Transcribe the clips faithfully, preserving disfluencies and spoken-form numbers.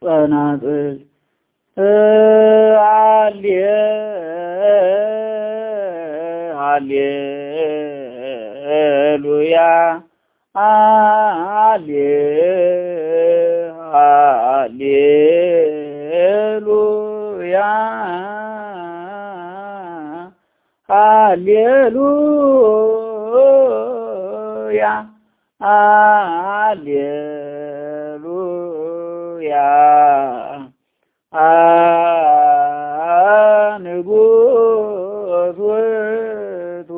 ጸናጽል ሃሌ ሃሌሉያ ሃሌ ሃሌሉያ ሃሌሉያ ሃሌሉያ ንጉሥ ውእቱ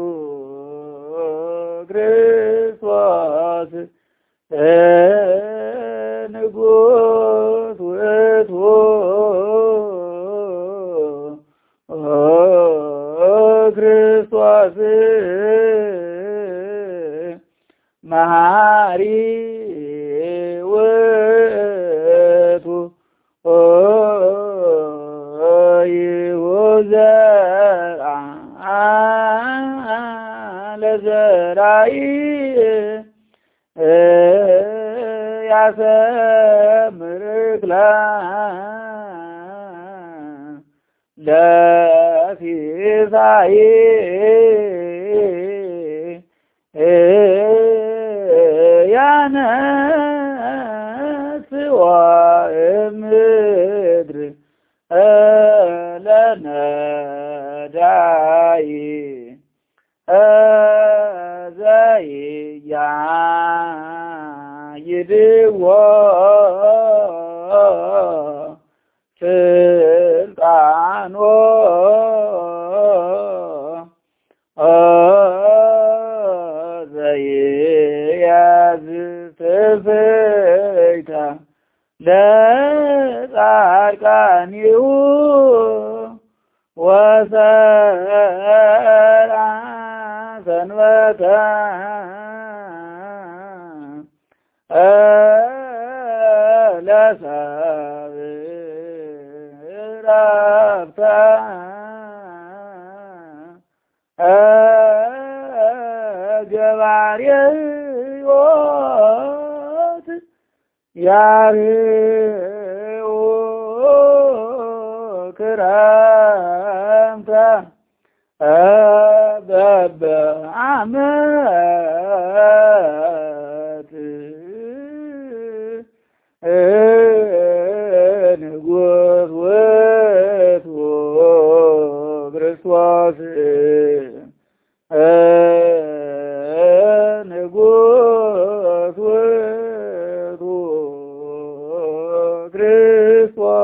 ክርስቶስ ንጉሥ ውእቱ ክርስቶስ መሐሪ ውእቱ ይሁዘርአ ለዘራኢ ያሰምርክላ ለሲሳይ ያነስዋ እምድር ለነዳይ ዘይያይድዎ ስልጣኖ ዘይያዝ ትፍይታ ለጻድቃኒሁ ወሰርዐ ሰንበተ ለሰብእ ዕረፍተ ገባርየ ሕይወት ያርኅዉ ክረምተ በበዓመት ንጉሥ ውእቱ ክርስቶስ ንጉሥ ውእቱ ክርስቶስ